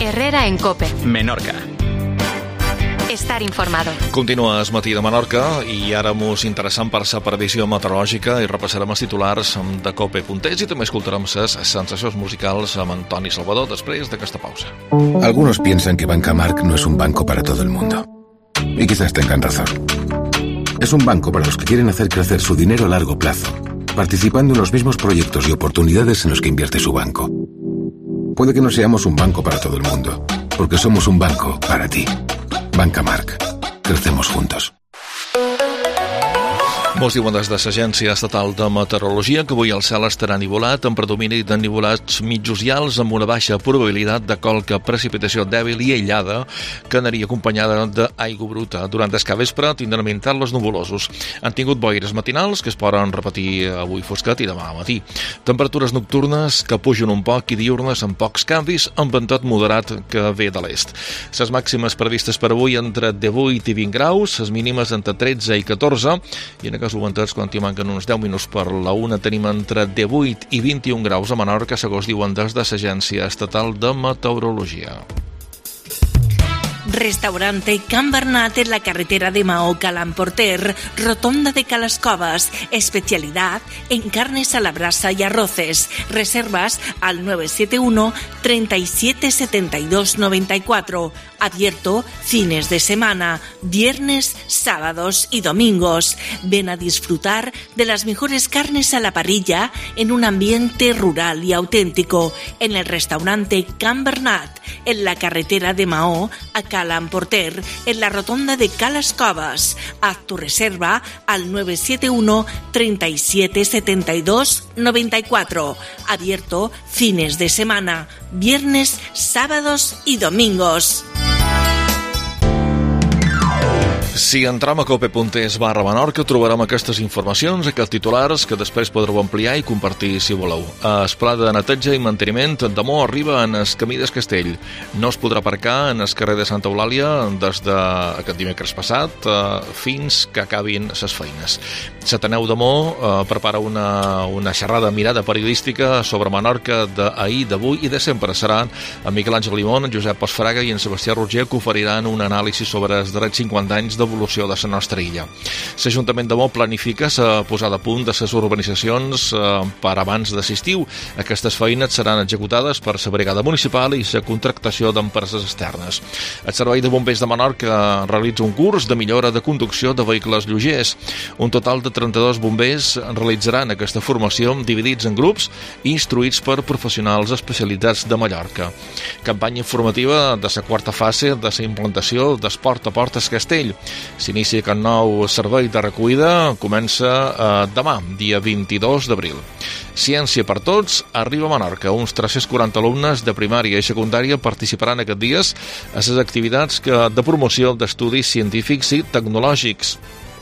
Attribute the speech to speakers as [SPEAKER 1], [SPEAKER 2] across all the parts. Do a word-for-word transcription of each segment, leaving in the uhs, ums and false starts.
[SPEAKER 1] Herrera en COPE.
[SPEAKER 2] Menorca.
[SPEAKER 1] Estar informado.
[SPEAKER 3] Continua el matí de Menorca i ara mos interessant per la previsió meteorològica i repassarem els titulars de cope punt es i també escoltarem les sensacions musicals amb Antoni Salvador després d'aquesta pausa.
[SPEAKER 4] Algunos piensan que Banca Marc no es un banco para todo el mundo. Y quizás tengan razón. Es un banco para los que quieren hacer crecer su dinero a largo plazo, participando en los mismos proyectos y oportunidades en los que invierte su banco. Puede que no seamos un banco para todo el mundo, porque somos un banco para ti. Banca Marc. Crecemos juntos.
[SPEAKER 3] Molts diuen des de l'Agència Estatal de Meteorologia que avui el cel estarà nivolat amb predomini de nivolats mitjos i alts amb una baixa probabilitat de qualque precipitació dèbil i aïllada que anaria acompanyada d'aigua bruta. Durant el capvespre tindran intervals nuvolosos. Han tingut boires matinals que es poden repetir avui fosquet i demà al matí. Temperatures nocturnes que pugen un poc i diurnes amb pocs canvis amb ventot moderat que ve de l'est. Les màximes previstes per avui entre divuit i vint graus, les mínimes entre tretze i catorze i en Ventats, quan hi manquen uns deu minuts per la una, tenim entre divuit i vint-i-un graus a Menorca, segons diuen des de l'Agència Estatal de Meteorologia.
[SPEAKER 5] Restaurante Can Bernat en la carretera de Maó Calamporter, rotonda de Calascovas. Especialidad en carnes a la brasa y arroces. Reservas al nueve siete uno, treinta y siete, setenta y dos, noventa y cuatro. Abierto fines de semana, viernes, sábados y domingos. Ven a disfrutar de las mejores carnes a la parrilla en un ambiente rural y auténtico. En el restaurante Can Bernat, en la carretera de Maó a Calamporter, en la rotonda de Calascovas. Haz tu reserva al nueve siete uno, treinta y siete, setenta y dos, noventa y cuatro. Abierto fines de semana, viernes, sábados y domingos.
[SPEAKER 3] Si entrem a cope punt es barra Menorca trobarem aquestes informacions, aquests titulars que després podreu ampliar i compartir si voleu. El pla de neteja i manteniment de Mo arriba en el camí del Castell. No es podrà aparcar en el carrer de Santa Eulàlia des d'aquest dimecres passat eh, fins que acabin les feines. L'Ateneu de Mo eh, prepara una, una xerrada mirada periodística sobre Menorca d'ahir, d'avui i de sempre. Seran en Miquel Àngel Limón, en Josep Posfraga i en Sebastià Roger que oferiran un anàlisi sobre els darrers cinquanta anys d'evolució de la nostra illa. L'Ajuntament de Mo planifica la posada a punt de les urbanitzacions eh, per abans de l'estiu. Aquestes feines seran executades per la brigada municipal i la contractació d'empreses externes. El Servei de Bombers de Menorca realitza un curs de millora de conducció de vehicles lleugers. Un total de trenta-dos bombers realitzaran aquesta formació dividits en grups i instruïts per professionals especialitzats de Mallorca. Campanya informativa de la quarta fase de la implantació d'Esport a Portes Castell. S'inicia aquest nou servei de recollida, comença eh, demà, dia vint-i-dos d'abril. Ciència per tots arriba a Menorca. Uns tres-cents quaranta alumnes de primària i secundària participaran aquests dies a les activitats que, de promoció d'estudis científics i tecnològics.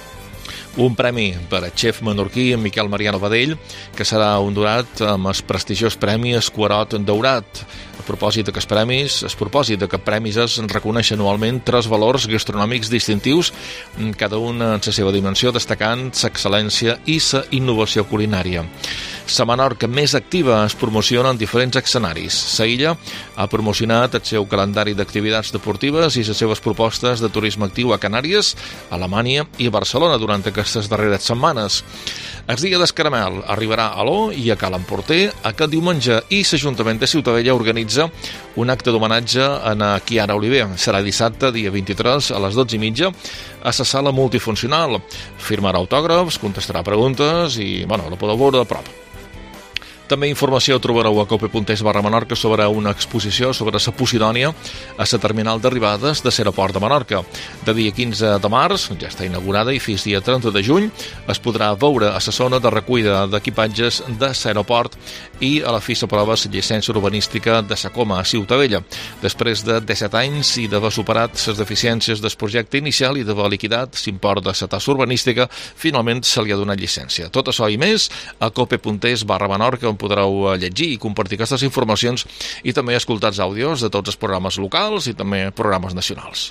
[SPEAKER 3] Un premi per a xef menorquí en Miquel Mariano Badell, que serà honorat amb el prestigiós premi Escuarot Daurat. A propòsit d'aquests premis, el propòsit d'aquests premis es reconeix anualment tres valors gastronòmics distintius, cada un en la seva dimensió, destacant l'excel·lència i la innovació culinària. La Menorca més activa es promociona en diferents escenaris. La illa ha promocionat el seu calendari d'activitats deportives i les seves propostes de turisme actiu a Canàries, Alemanya i Barcelona durant aquestes darreres setmanes. El dia del caramel arribarà a l'O i a Calamporter aquest diumenge i l'Ajuntament de Ciutadella organitza un acte d'homenatge a Chiara Oliver. Serà dissabte, dia vint-i-tres, a les dotze i mitja, a la sala multifuncional. Firmarà autògrafs, contestarà preguntes i, bueno, la podeu veure de prop. També informació trobareu a cope punt es barra Menorca sobre una exposició sobre la Posidònia a la terminal d'arribades de l'aeroport de Menorca. De dia quinze de març, ja està inaugurada, i fins dia trenta de juny es podrà veure a la zona de recollida d'equipatges de l'aeroport i a la fi s'aprova la llicència urbanística de la Coma a Ciutadella. Després de disset anys i d'haver superat les deficiències del projecte inicial i d'haver liquidat l'import de la tassa urbanística, finalment se li ha donat llicència. Tot això i més a cope punt es barra Menorca, on podreu llegir i compartir aquestes informacions i també escoltar els àudios de tots els programes locals i també programes nacionals.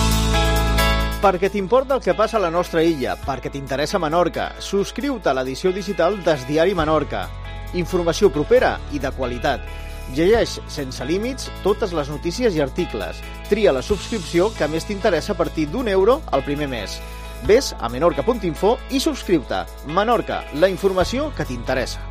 [SPEAKER 6] Perquè t'importa el que passa a la nostra illa, perquè t'interessa Menorca, subscriu-te a l'edició digital del Diari Menorca. Informació propera i de qualitat. Llegeix sense límits totes les notícies i articles. Tria la subscripció que més t'interessa a partir d'un euro al primer mes. Ves a menorca punt info i subscriu-te. Menorca, la informació que t'interessa.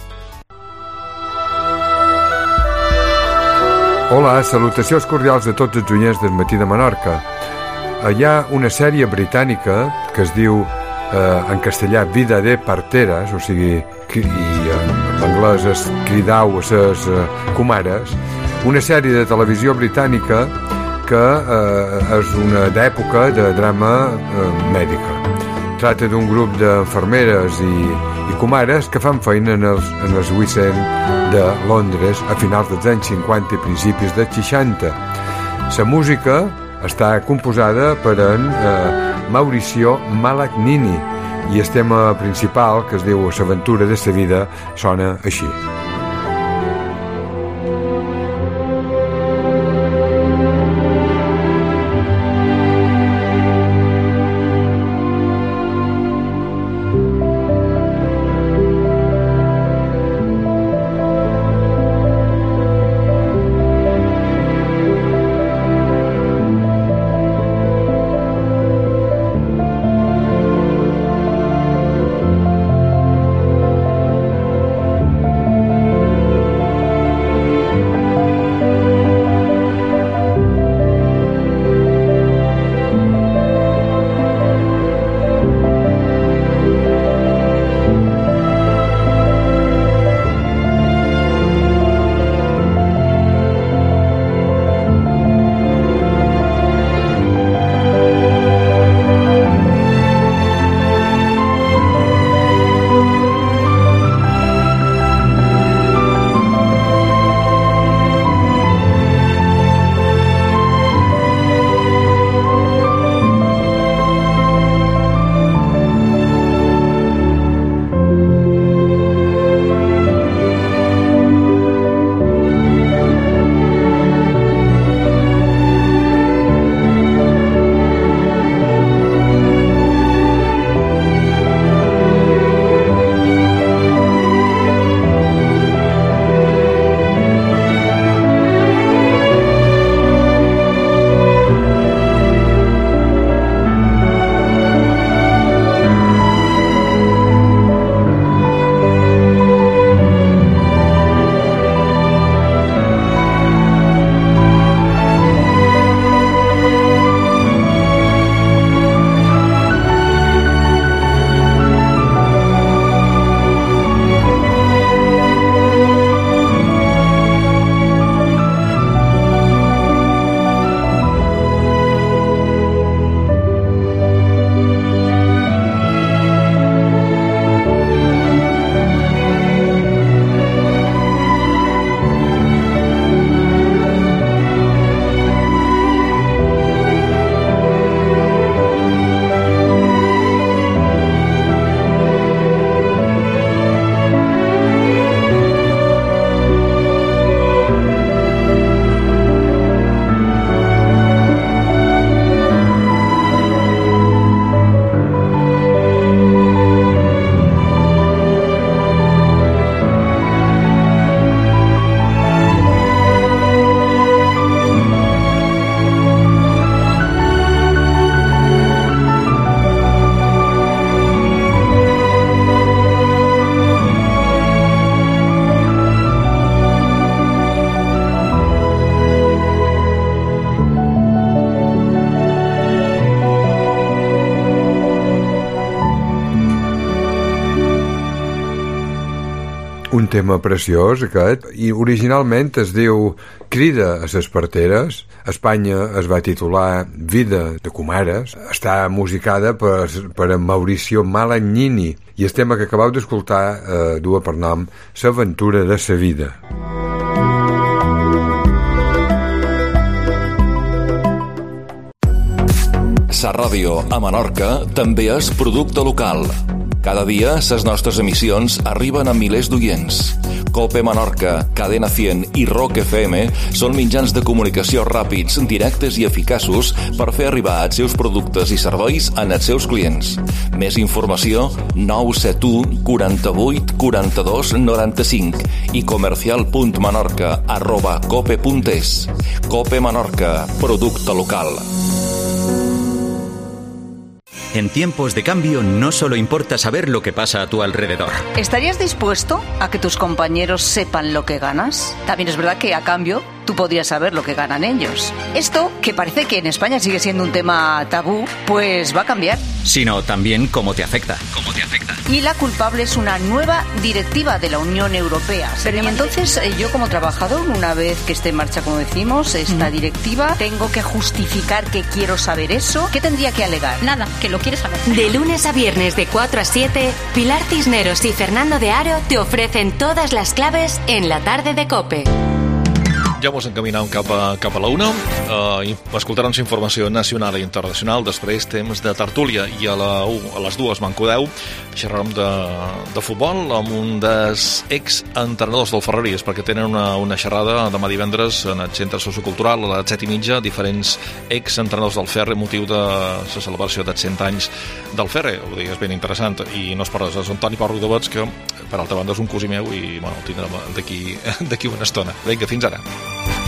[SPEAKER 2] Hola, salutacions cordials de tots els oients del Matí de Menorca. Hi ha una sèrie britànica que es diu, eh, en castellà, Vida de Parteres, o sigui, i en anglès es Cridau a ses eh, comares, una sèrie de televisió britànica que eh, és una d'època de drama eh, mèdica. Tracta d'un grup d'infermeres i, i comares que fan feina en els, en els West End de Londres a finals dels anys cinquanta i principis dels seixanta. La música està composada per en eh, Mauricio Malagnini i el tema principal, que es diu L'aventura de sa vida, sona així. Un tema preciós, aquest, i originalment es diu Crida a ses parteres. A Espanya es va titular Vida de comares. Està musicada per, per en Mauricio Malagnini, i el tema que acabeu d'escoltar eh, du per nom L'aventura de sa vida.
[SPEAKER 3] Sa Ràdio a Menorca també és producte local. Cada dia, les nostres emissions arriben a milers d'oients.
[SPEAKER 7] COPE Menorca, Cadena cent i Rock F M són mitjans de comunicació ràpids, directes i eficaços per fer arribar els seus productes i serveis als seus clients. Més informació nou set u quaranta-vuit quaranta-dos noranta-cinc i comercial punt menorca arroba cope punt es. COPE Menorca, producte local.
[SPEAKER 8] En tiempos de cambio no solo importa saber lo que pasa a tu alrededor.
[SPEAKER 9] ¿Estarías dispuesto a que tus compañeros sepan lo que ganas? También es verdad que a cambio tú podrías saber lo que ganan ellos. Esto, que parece que en España sigue siendo un tema tabú, pues va a cambiar.
[SPEAKER 8] Sino también cómo te afecta.
[SPEAKER 9] ¿Cómo te afecta? Y la culpable es una nueva directiva de la Unión Europea. Pero y entonces yo como trabajador, una vez que esté en marcha, como decimos, esta directiva, tengo que justificar que quiero saber eso. ¿Qué tendría que alegar?
[SPEAKER 1] Nada, que lo quieres saber. De lunes a viernes de cuatro a siete, Pilar Cisneros y Fernando de Aro te ofrecen todas las claves en la tarde de COPE.
[SPEAKER 3] Ja mos encaminam cap a, cap a la una. Uh, escoltarem informació nacional i internacional. Després, temps de tertúlia. I a, la, uh, a les dues, Mancodeu, xerrarem de, de futbol amb un dels ex-entrenadors del Ferreries, perquè tenen una, una xerrada demà divendres en el Centre Sociocultural a les set i mitja, diferents ex-entrenadors del Ferre, motiu de la celebració dels cent anys del Ferre. Vull dir, és ben interessant. I no es parles, és Antoni Pau Rodovets, que per altra banda és un cosí meu i bueno, el tindrem d'aquí una estona. Vinga, fins ara.